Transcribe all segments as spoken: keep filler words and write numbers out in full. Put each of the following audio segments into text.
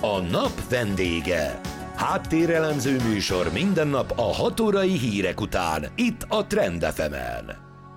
A nap vendége. Háttérelemző műsor minden nap a hat órai hírek után, itt a Trend ef emen.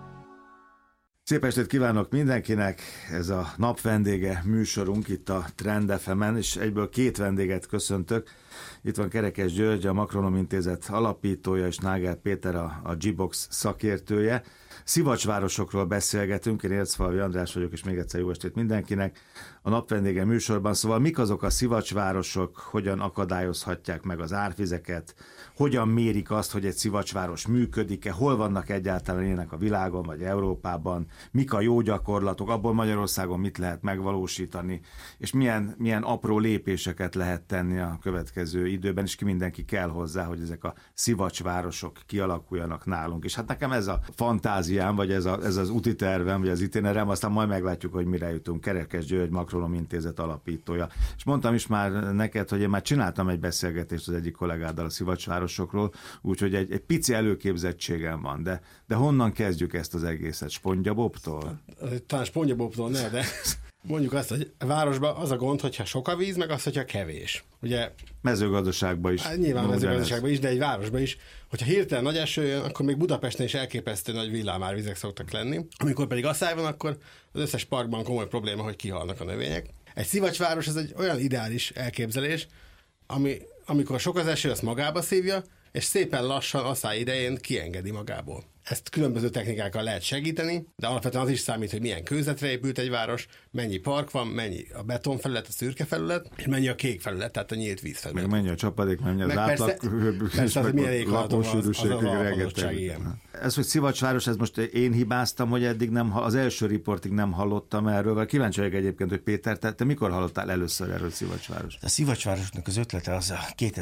Szép estét kívánok mindenkinek! Ez a nap vendége műsorunk itt a Trend ef emen, és egyből két vendéget köszöntök. Itt van Kerekes György, a Makronom Intézet alapítója, és Nágár Péter, a, a G-Box szakértője. Szivacsvárosokról beszélgetünk, én Ércfalvi András vagyok, és még egyszer jó estét mindenkinek. A napvendége műsorban, szóval mik azok a szivacsvárosok, hogyan akadályozhatják meg az árvizeket, hogyan mérik azt, hogy egy szivacsváros működik-e, hol vannak egyáltalán ilyenek a világon vagy Európában, mik a jó gyakorlatok, abból Magyarországon mit lehet megvalósítani, és milyen, milyen apró lépéseket lehet tenni a következő időben, és ki mindenki kell hozzá, hogy ezek a szivacsvárosok kialakuljanak nálunk. És hát nekem ez a fantáziám, vagy ez, a, ez az úti tervem, vagy az itinerem, aztán majd meglátjuk, hogy mire jutunk. Kerekes György, Makronom Intézet alapítója. És mondtam is már neked, hogy én már csináltam egy beszélgetést az egyik kollégáddal a szivacsvárosokról, úgyhogy egy, egy pici előképzettségem van, de, de honnan kezdjük ezt az egészet? Spongyabobtól? Talán Spongyabobtól ne, de mondjuk azt, hogy a városban az a gond, hogyha sok a víz, meg az, hogyha kevés. Ugye, mezőgazdaságban is. Hát nyilván mezőgazdaságban is, de egy városban is. Hogyha hirtelen nagy eső jön, akkor még Budapesten is elképesztő nagy villámárvizek szoktak lenni. Amikor pedig asszály van, akkor az összes parkban komoly probléma, hogy kihalnak a növények. Egy szivacsváros ez egy olyan ideális elképzelés, ami, amikor sok az eső, azt magába szívja, és szépen lassan asszály idején kiengedi magából. Ezt különböző technikákkal lehet segíteni, de alapvetően az is számít, hogy milyen kőzetre épült egy város, mennyi park van, mennyi a betonfelület, a szürke felület, és mennyi a kék felület, tehát a nyílt vízfelület. Meg mennyi a csapadék, mennyi az átlag, persze, az milyen éghajlatóség, az a lapozottság, igen. Ez, hogy szivacsváros, ez most én hibáztam, hogy eddig nem, az első riportig nem hallottam erről, vagy kíváncsi vagyok egyébként, hogy Péter, te, te mikor hallottál először erről szivacsváros? A szivacsvárosnak az ötlete az a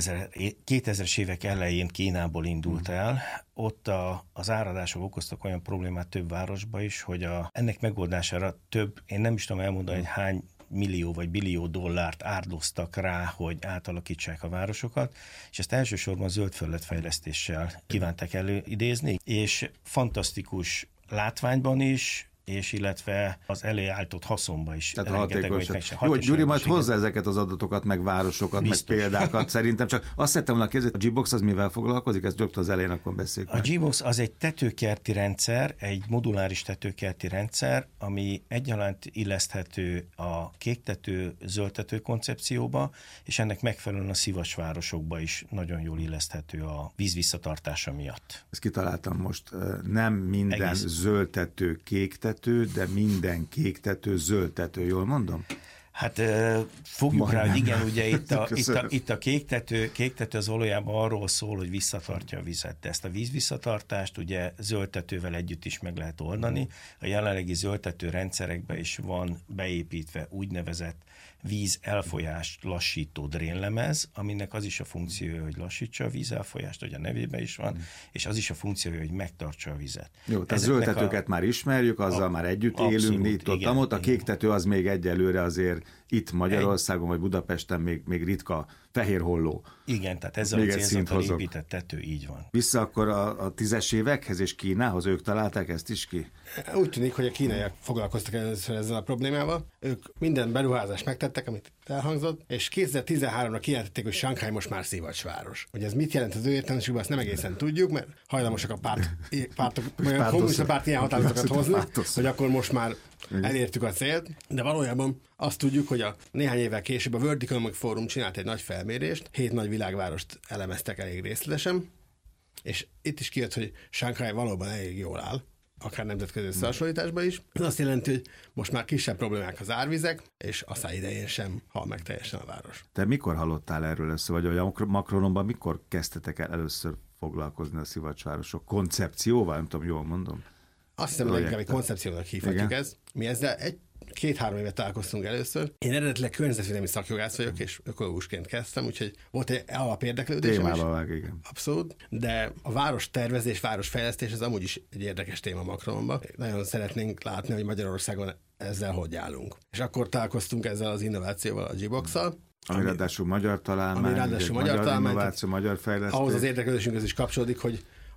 kétezres évek elején Kínából indult el. Ott a, az áradások okoztak olyan problémát több városba is, hogy a, ennek megoldására több, én nem is tudom elmondani, hogy hány millió vagy billió dollárt áldoztak rá, hogy átalakítsák a városokat, és ezt elsősorban zöld felületfejlesztéssel kívánták előidézni, és fantasztikus látványban is, és illetve az előállított haszonba is. Tehát hatékonyan. Jó, Gyuri, majd hozzá ezeket az adatokat, meg városokat, biztos, meg példákat. Szerintem csak azt szerettem volna kérdezni, a G-Box az mivel foglalkozik? Ezt rögtön az elején akkor beszéljük. A G-Box az egy tetőkerti rendszer, egy moduláris tetőkerti rendszer, ami egyaránt illeszthető a kéktető, zöldtető koncepcióba, és ennek megfelelően a szivacsvárosokba is nagyon jól illeszthető a víz visszatartása miatt. Ezt kitaláltam most. Nem minden egész zöldtető, kéktető, de minden kéktető, zöldtető, jól mondom? Hát fogjuk Majdnem. rá, hogy igen, ugye itt a, itt a, itt a kéktető, kéktető az valójában arról szól, hogy visszatartja a vizet. De ezt a víz visszatartást ugye zöldtetővel együtt is meg lehet oldani. A jelenlegi zöldtető rendszerekben is van beépítve úgynevezett víz elfolyást lassító drénlemez, aminek az is a funkciója, hogy lassítsa a víz elfolyást, hogy a nevében is van, mm. és az is a funkciója, hogy megtartsa a vizet. Jó, tehát zöldtetőket a... már ismerjük, azzal a... már együtt Abszolút, élünk, itt ott, igen, ott a kéktető az még egyelőre azért itt Magyarországon, vagy Budapesten még, még ritka fehérholló. Igen, tehát ez a célzattal épített tető, így van. Vissza akkor a, a tízes évekhez és Kínához, ők találták ezt is ki? Úgy tűnik, hogy a kínaiak foglalkoztak először ezzel a problémával. Ők minden beruházást megtettek, amit elhangzott, és kétezer-tizenháromra kijelentették, hogy Shanghai most már szivacsváros. Hogy ez mit jelent az ő értelmességben, azt nem egészen tudjuk, mert hajlamosak a párt, pártok, a kommunista párt ilyen határozatokat hozni, hogy akkor most már elértük a célt, de valójában azt tudjuk, hogy a néhány évvel később a World Economic Forum csinált egy nagy felmérést, hét nagy világvárost elemeztek elég részletesen, és itt is kijött, hogy Shanghai valóban elég jól áll, akár nemzetközi összehasonlításban is. Ez azt jelenti, hogy most már kisebb problémák az árvizek, és asszály idején sem hal meg teljesen a város. Te mikor hallottál erről először, vagy a Makronomban mikor kezdtetek el először foglalkozni a szivacsvárosok koncepcióval? Nem tudom, jól mondom. Azt hiszem, hogy inkább egy koncepciónak hívhatjuk ezt. Mi ezzel egy két-három évet találkoztunk először. Én eredetileg környezetvédelmi szakjogász vagyok, és ökológusként kezdtem, úgyhogy volt egy alapérdeklődésem is. Témával vág, igen. Abszolút. De a város tervezés, városfejlesztés, ez amúgy is egy érdekes téma Makronomban. Nagyon szeretnénk látni, hogy Magyarországon ezzel hogy állunk. És akkor találkoztunk ezzel az innovációval, a G-Box-szal. Ami ráadásul magyar találmány, ami ráadásul magyar, magyar találmány, innováció, magyar fejlesztés. Ahhoz az érdeklődésünkhöz is kapcsolódik, hogy a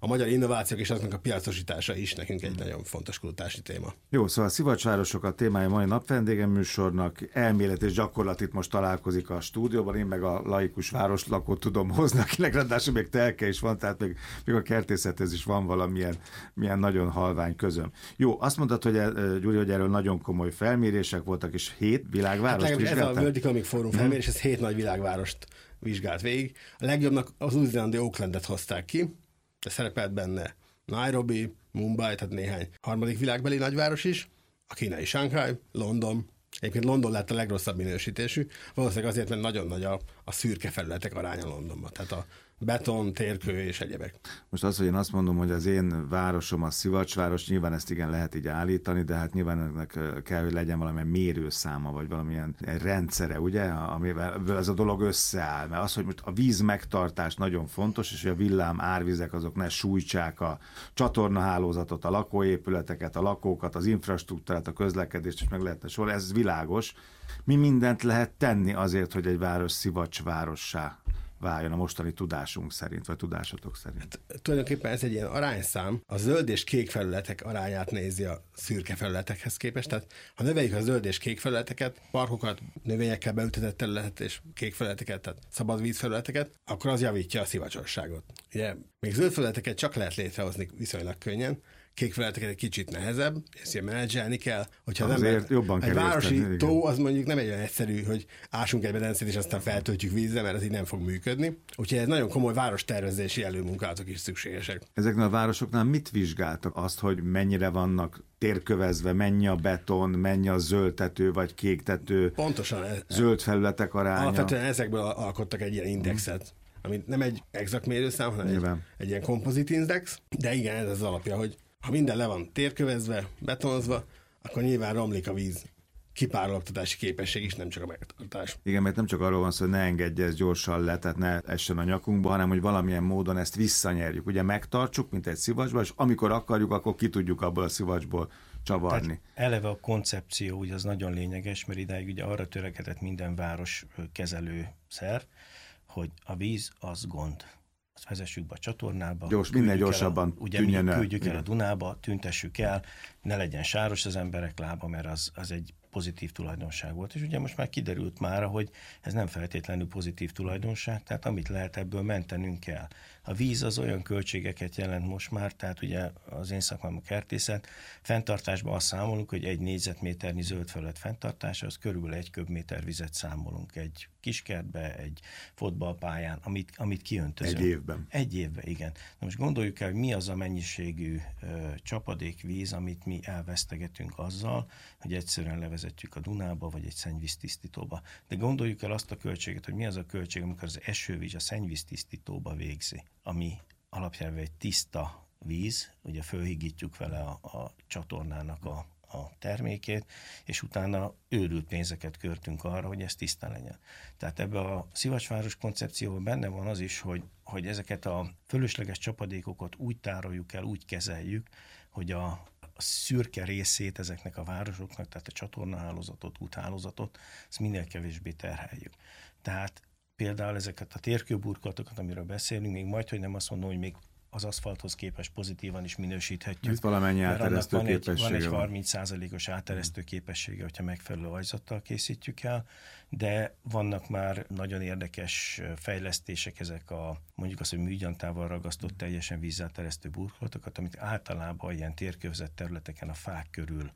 a magyar innovációk és azoknak a piacosítása is nekünk egy nagyon fontos kutatási téma. Jó, szóval a szivacsvárosok a témája mai napvendége műsornak, elmélet és gyakorlat itt most találkozik a stúdióban, én meg a laikus városlakót tudom hozni, akinek ráadásul még telke is van, tehát még, még a kertészethez is van valamilyen milyen nagyon halvány közöm. Jó, azt mondtad, hogy Gyuri, hogy erről nagyon komoly felmérések voltak, és hét világvárost hát vizsgálták? Ez a World Economic Forum felmérés, ez hét nagy világvárost vizsgált végig. A legjobbnak az új-zélandi Aucklandet hozták ki, de szerepelt benne Nairobi, Mumbai, tehát néhány harmadik világbeli nagyváros is, a kínai Shanghai, London. Egyébként London lett a legrosszabb minősítésű, valószínűleg azért, mert nagyon nagy a, a szürke felületek aránya Londonban, tehát a beton, térkő és egyebek. Most az, hogy én azt mondom, hogy az én városom a szivacsváros, nyilván ezt igen lehet így állítani, de hát nyilván ennek kell, hogy legyen valamilyen mérőszáma, vagy valamilyen rendszere, ugye, amivel ez a dolog összeáll. Mert az, hogy most a víz megtartás nagyon fontos, és hogy a villám árvizek azok ne sújtsák a csatornahálózatot, a lakóépületeket, a lakókat, az infrastruktúrát, a közlekedést, és meg lehetne sorolni, ez világos. Mi mindent lehet tenni azért, hogy egy város szivacsvárossá váljon a mostani tudásunk szerint, vagy tudásotok szerint? Hát, tulajdonképpen ez egy ilyen arányszám. A zöld és kék felületek arányát nézi a szürke felületekhez képest. Tehát ha növeljük a zöld és kék felületeket, parkokat, növényekkel beültetett területet és kék felületeket, tehát szabad vízfelületeket, akkor az javítja a szivacsosságot. Ugye még zöld felületeket csak lehet létrehozni viszonylag könnyen, kék felületeket egy kicsit nehezebb, ezt ilyen menedzselni kell, hogyha az nem jobban egy városi tenni, tó, az mondjuk nem egy olyan egyszerű, hogy ásunk egy medencét, és aztán feltöltjük vízzel, mert ez így nem fog működni. Úgyhogy ez nagyon komoly várostervezési előmunkálatok is szükségesek. Ezeknél a városoknál mit vizsgáltak? Azt, hogy mennyire vannak térkövezve, mennyi a beton, mennyi a zöldtető vagy kéktető, pontosan ez, zöld felületek aránya? Alapvetően ezekből alkottak egy ilyen indexet. Mm. Ami nem egy exakt mérőszám, hanem egy, egy ilyen composite index, de igen, ez az alapja, hogy ha minden le van térkövezve, betonozva, akkor nyilván romlik a víz kipárologtatási képesség is, nem csak a megtartás. Igen, mert nem csak arról van szó, hogy ne engedje ez gyorsan le, tehát ne essen a nyakunkba, hanem hogy valamilyen módon ezt visszanyerjük. Ugye megtartsuk, mint egy szivacsba, és amikor akarjuk, akkor ki tudjuk abból a szivacsból csavarni. Tehát eleve a koncepció ugye az nagyon lényeges, mert idáig ugye arra törekedett minden város kezelő szerv, hogy a víz az gond. Azt vezessük be a csatornába. Gyors, minél gyorsabban a, ugye tűnjön el. Küldjük el a Dunába, tüntessük el, ne legyen sáros az emberek lába, mert az, az egy pozitív tulajdonság volt. És ugye most már kiderült már, hogy ez nem feltétlenül pozitív tulajdonság, tehát amit lehet, ebből mentenünk kell. A víz az olyan költségeket jelent most már, tehát ugye az én szakmám a kertészet, fenntartásban azt számolunk, hogy egy négyzetméternyi zöld felület fenntartása, az körülbelül egy köbméter vizet számolunk egy kiskertbe, egy fotballpályán, amit, amit kiöntözünk. Egy évben. Egy évben, igen. Na most gondoljuk el, hogy mi az a mennyiségű ö, csapadékvíz, amit mi elvesztegetünk azzal, hogy egyszerűen levezetjük a Dunába, vagy egy szennyvíztisztítóba. De gondoljuk el azt a költséget, hogy mi az a költség, amikor az esővíz a szennyvíztisztítóba végzi, ami alapjában egy tiszta víz, ugye fölhigítjuk vele a, a csatornának a a termékét, és utána őrült pénzeket költünk arra, hogy ez tiszta legyen. Tehát ebbe a szivacsváros koncepcióban benne van az is, hogy, hogy ezeket a fölösleges csapadékokat úgy tároljuk el, úgy kezeljük, hogy a, a szürke részét ezeknek a városoknak, tehát a csatornahálózatot, úthálózatot, ezt minél kevésbé terheljük. Tehát például ezeket a térkőburkolatokat, amiről beszélünk, még majd, hogy nem azt mondom, hogy még az aszfalthoz képest pozitívan is minősíthetjük. Ez valamennyi áteresztő van képessége egy, van egy van. harminc százalékos áteresztő képessége, hogyha megfelelő ajzattal készítjük el, de vannak már nagyon érdekes fejlesztések, ezek a mondjuk azt, hogy műgyantával ragasztott teljesen vízáteresztő burkolatokat, amit általában ilyen térkövezett területeken a fák körül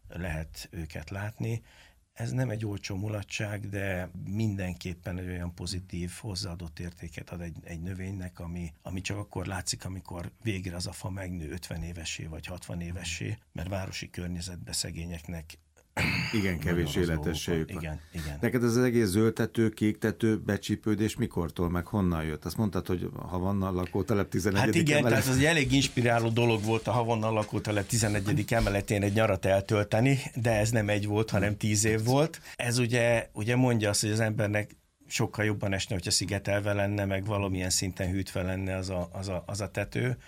lehet őket látni. Ez nem egy olcsó mulatság, de mindenképpen egy olyan pozitív hozzáadott értéket ad egy, egy növénynek, ami, ami csak akkor látszik, amikor végre az a fa megnő ötven évessé vagy hatvan évessé, mert városi környezetben szegényeknek igen kevés életességük van. Igen, igen. Neked ez az egész zöldtető, kéktető becsípődés mikortól, meg honnan jött? Azt mondtad, hogy Havannal lakótelep tizennegyedik Hát igen, emelet. tehát az egy elég inspiráló dolog volt a Havannal lakótelep tizennegyedik emeletén egy nyarat eltölteni, de ez nem egy volt, hanem tíz év volt. Ez ugye, ugye mondja azt, hogy az embernek sokkal jobban esne, hogyha szigetelve lenne, meg valamilyen szinten hűtve lenne az a, az a, az a tető,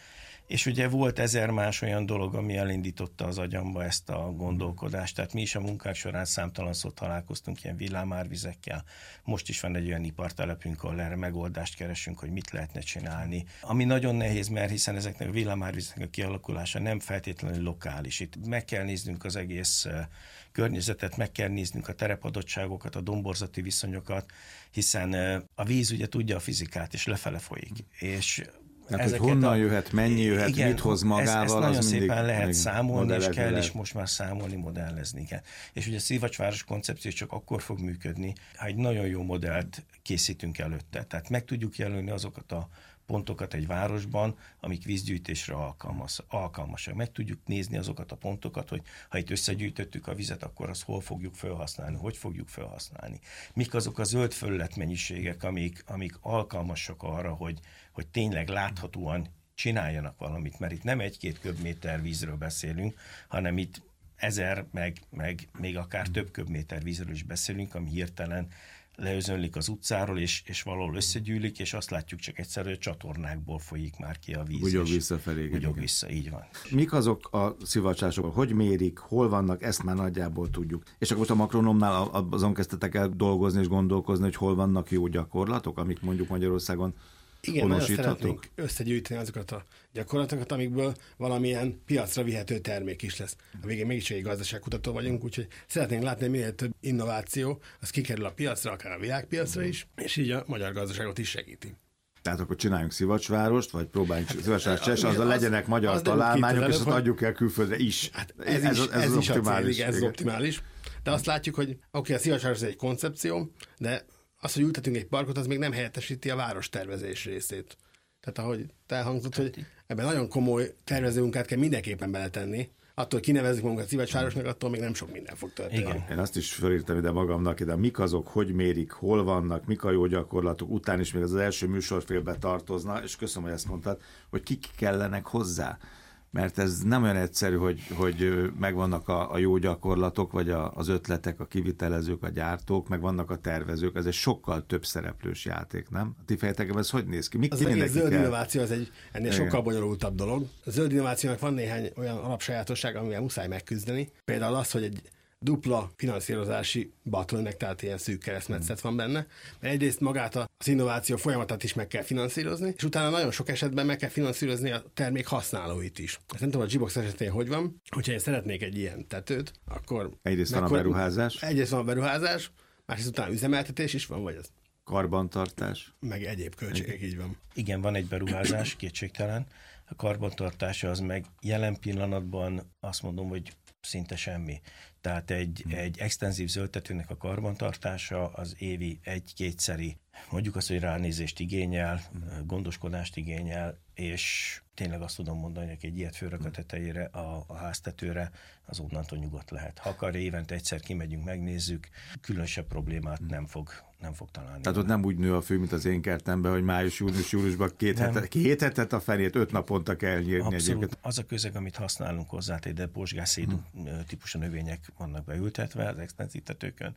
És ugye volt ezer más olyan dolog, ami elindította az agyamba ezt a gondolkodást. Tehát mi is a munkák során számtalanszor találkoztunk ilyen villámárvizekkel. Most is van egy olyan ipartelepünk, ahol erre megoldást keresünk, hogy mit lehetne csinálni. Ami nagyon nehéz, mert hiszen ezeknek a villámárvizeknek a kialakulása nem feltétlenül lokális. Itt meg kell néznünk az egész környezetet, meg kell néznünk a terepadottságokat, a domborzati viszonyokat, hiszen a víz ugye tudja a fizikát, és lefele folyik. És hát, hogy honnan a, jöhet, mennyi jöhet, igen, mit hoz magával, ezt, ezt nagyon az szépen lehet számolni, és kell lehet. is most már számolni, modellezni kell. És ugye a Szivacsváros koncepció csak akkor fog működni, ha egy nagyon jó modellt készítünk előtte. Tehát meg tudjuk jelölni azokat a pontokat egy városban, amik vízgyűjtésre alkalmas, alkalmasak. Meg tudjuk nézni azokat a pontokat, hogy ha itt összegyűjtöttük a vizet, akkor azt hol fogjuk felhasználni, hogy fogjuk felhasználni. Mik azok a zöld felületmennyiségek, amik, amik alkalmasak arra, hogy, hogy tényleg láthatóan csináljanak valamit, mert itt nem egy-két köbméter vízről beszélünk, hanem itt ezer, meg, meg még akár több köbméter vízről is beszélünk, ami hirtelen leözönlik az utcáról, és, és valahol összegyűlik, és azt látjuk csak egyszer, hogy a csatornákból folyik már ki a víz. Ugyog visszafelé. Ugyog vissza, így van. Mik azok a szivacsások, hogy mérik, hol vannak, ezt már nagyjából tudjuk. És akkor most a Makronomnál azon kezdtetek el dolgozni és gondolkozni, hogy hol vannak jó gyakorlatok, amik mondjuk Magyarországon igen, nagyon szeretnénk összegyűjteni azokat a gyakorlatokat, amikből valamilyen piacra vihető termék is lesz. A végén mégis egy gazdaságkutató vagyunk, úgyhogy szeretnénk látni, hogy minél több innováció, az kikerül a piacra, akár a világpiacra is, és így a magyar gazdaságot is segíti. Tehát akkor csináljunk Szivacsvárost, vagy próbáljunk hát, Szivacsváros Cseh, azzal legyenek magyar az találmányok, és azt adjuk el külföldre is. Hát ez, ez, is, ez, ez, ez is optimális. Cél, ez az optimális. De azt látjuk, hogy oké, okay, a Szivacsváros egy koncepció, de az, hogy ültetünk egy parkot, az még nem helyettesíti a várostervezés részét. Tehát ahogy te elhangzott, hogy ebben nagyon komoly tervezőmunkát kell mindenképpen beletenni. Attól, hogy kinevezzük magunkat Szivacsvárosnak, attól még nem sok minden fog történni. Igen. Én azt is felírtam ide magamnak, de mik azok, hogy mérik, hol vannak, mik a jó gyakorlatok, után is még az első műsorfélbe tartozna, és köszönöm, hogy ezt mondtad, hogy kik kellenek hozzá. Mert ez nem olyan egyszerű, hogy, hogy megvannak a, a jó gyakorlatok, vagy a, az ötletek, a kivitelezők, a gyártók, meg vannak a tervezők, ez egy sokkal több szereplős játék, nem? A ti fejetekben ez hogy néz ki? Mik, az egész zöld kell? Innováció az egy ennél igen. sokkal bonyolultabb dolog. A zöld innovációnak van néhány olyan alapsajátosság, amivel muszáj megküzdeni. Például az, hogy egy dupla finanszírozási bottleneck, tehát ilyen szűk keresztmetszet van benne, mert egyrészt magát az innováció folyamatát is meg kell finanszírozni, és utána nagyon sok esetben meg kell finanszírozni a termék használóit is. Ezt nem tudom, a G-Box esetén hogy van, hogyha én szeretnék egy ilyen tetőt, akkor... Egyrészt van a beruházás. Egyrészt van a beruházás, másrészt utána üzemeltetés is van, vagy az? Karbantartás. Meg egyéb költségek, így van. Igen, van egy beruházás, kétségtelen. A karbantartása az meg jelen pillanatban azt mondom, hogy szinte semmi. Tehát egy, hmm. egy extenzív zöldtetőnek a karbantartása az évi egy-kétszeri, mondjuk azt, hogy ránézést igényel, gondoskodást igényel, és tényleg azt tudom mondani, hogy egy ilyet fölrak a tetejére, a, a háztetőre, az onnantól nyugodt lehet. Ha akar, évente egyszer kimegyünk, megnézzük, különösebb problémát nem fog, nem fog találni. Tehát ott nem úgy nő a fű, mint az én kertemben, hogy május, június, júliusban két, hetet, két hetet a fenét, öt naponta kell nyírni. Abszolút. Egyébként. Az a közeg, amit használunk hozzá, de bozsgászédú hmm. típusú növények vannak beültetve az extenzív tetőkön,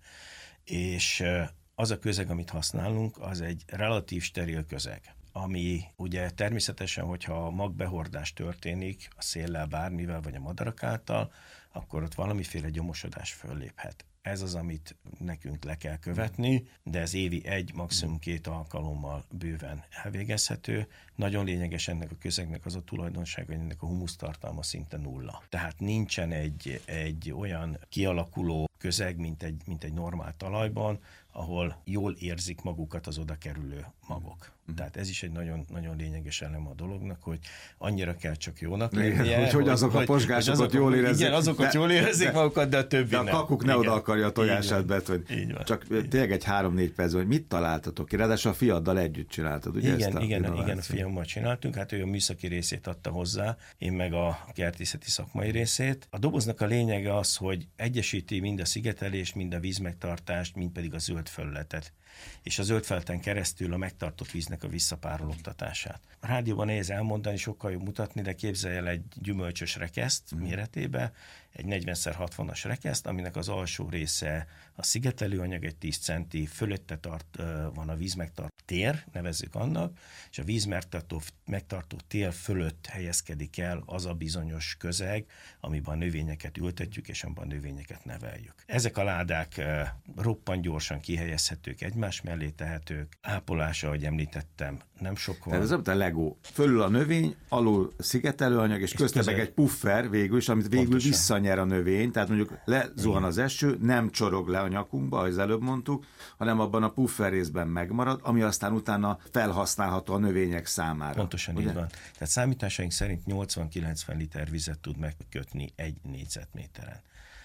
és az a közeg, amit használunk, az egy relatív steril közeg, ami ugye természetesen, hogyha a magbehordás történik a széllel, bármivel, vagy a madarak által, akkor ott valamiféle gyomosodás fölléphet. Ez az, amit nekünk le kell követni, de ez évi egy, maximum két alkalommal bőven elvégezhető. Nagyon lényeges ennek a közegnek az a tulajdonsága, hogy ennek a humusztartalma szinte nulla. Tehát nincsen egy, egy olyan kialakuló közeg, mint egy, mint egy normál talajban, ahol jól érzik magukat az oda kerülő magok. Mm. Tehát ez is egy nagyon, nagyon lényeges elem a dolognak, hogy annyira kell csak jónak lennie. Hogy, hogy azok a posgásokat jól érezzék. Igen, azokat de, jól érezzék de, magukat, de a többi de nem. De a kakuk ne oda akarja a tojását bet, hogy van, csak tényleg egy három-négy percben, hogy mit találtatok ki? Ráadásul a fiaddal együtt csináltad, ugye? Igen, ezt a igen, igen, a fiammal csináltunk, hát ő a műszaki részét adta hozzá, én meg a kertészeti szakmai részét. A doboznak a lényege az, hogy egyesíti mind a szigetelést, mind a vízmegtartást, mind pedig a zöld felületet, és a zöld felületen keresztül a megtartott víznek a visszapárologtatását. A rádióban nehéz elmondani, sokkal jobb mutatni, de képzelj el egy gyümölcsös rekeszt mm. méretébe, egy negyven szer hatvanas rekeszt, aminek az alsó része a szigetelőanyag egy tíz centi, fölötte tart, van a vízmegtartó tér, nevezzük annak, és a vízmegtartó megtartó tér fölött helyezkedik el az a bizonyos közeg, amiben a növényeket ültetjük, és amiben a növényeket neveljük. Ezek a ládák roppant gyorsan kihelyezhetők, egymás mellé tehetők, ápolása, ahogy említettem, nem sok van. Tehát ez a Lego. Fölül a növény, alul szigetelőanyag, és, és közte meg egy puffer végül is, amit végül pontosan visszanyer a növény, tehát mondjuk lezuhan az eső, nem csorog le a nyakunkba, ahogy előbb mondtuk, hanem abban a puffer részben megmarad, ami aztán utána felhasználható a növények számára. Pontosan ugye? Így van. Tehát számításaink szerint nyolcvan-kilencven liter vizet tud megkötni egy négyzetméteren,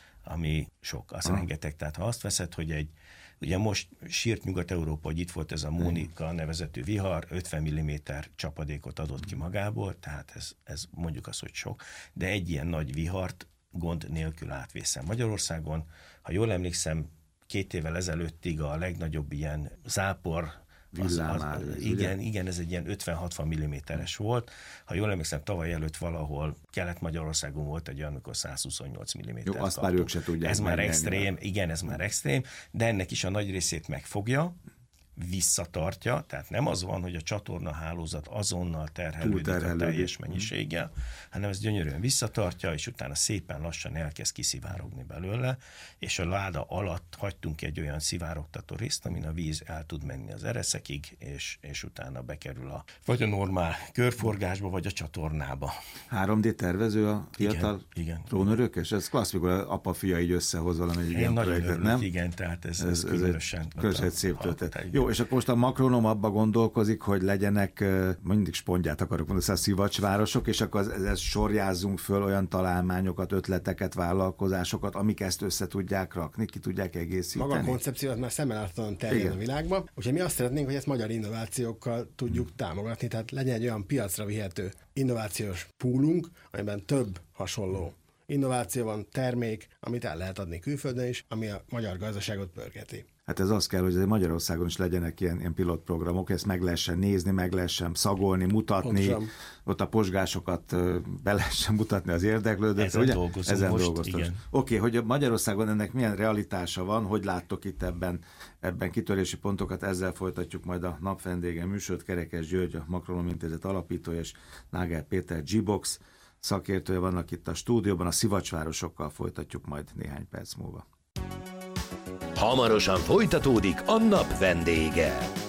ami sok, azt rengeteg. Tehát ha azt veszed, hogy egy, ugye most sírt Nyugat-Európa, hogy itt volt ez a Mónika nevezetű vihar, ötven milliméter csapadékot adott ki magából, tehát ez, ez mondjuk az, hogy sok, de egy ilyen nagy vihart gond nélkül átvészem. Magyarországon, ha jól emlékszem, két évvel ezelőttig a legnagyobb ilyen zápor, az, az, az, igen, igen, ez egy ilyen ötven-hatvan milliméteres volt. Ha jól emlékszem, tavaly előtt valahol Kelet-Magyarországon volt egy olyan, amikor száz huszonnyolc milliméter. Jó, azt már ők se tudják. Ez már extrém, igen, ez már extrém, de ennek is a nagy részét megfogja, visszatartja, tehát nem az van, hogy a csatornahálózat azonnal terhelődik a teljes mennyiséggel, hanem ez gyönyörűen visszatartja, és utána szépen lassan elkezd kiszivárogni belőle, és a láda alatt hagytunk egy olyan szivárogtató részt, amin a víz el tud menni az ereszekig, és, és utána bekerül a vagy a normál körforgásba, vagy a csatornába. három dé tervező a fiatal trónörökös? Ez klassz, mikor apa-fia így összehoz valami egy ilyen projektet, örülök, nem? Igen, tehát ez, ez, ez különösen. Köszönöm, szép történet. Jó, és akkor most a makronom abba gondolkozik, hogy legyenek, mindig spontját akarok mondani, szóval szivacsvárosok, és akkor ezt sorjázzunk föl olyan találmányokat, ötleteket, vállalkozásokat, amik ezt össze tudják rakni, ki tudják egészíteni. Maga a koncepciót már szemmel láthatóan terjed a világba. Úgyhogy mi azt szeretnénk, hogy ezt magyar innovációkkal tudjuk hmm. támogatni, tehát legyen egy olyan piacra vihető innovációs poolunk, amiben több hasonló innováció van, termék, amit el lehet adni külföldön is, ami a magyar gazdaságot pörgeti. Hát ez az kell, hogy Magyarországon is legyenek ilyen, ilyen pilotprogramok, ezt meg lehessen nézni, meg lehessen szagolni, mutatni, pontosan. Ott a posgásokat be lehessen mutatni az érdeklődőkre. Ezen ugye? dolgozunk Ezen most, dolgoztunk. igen. Oké, okay, hogy Magyarországon ennek milyen realitása van, hogy láttok itt ebben, ebben kitörési pontokat, ezzel folytatjuk majd a napvendége műsort. Kerekes György, a Makronom Intézet alapítója, és Náger Péter G-Box szakértője vannak itt a stúdióban, a szivacsvárosokkal folytatjuk majd néhány perc múlva. Hamarosan folytatódik a nap vendége.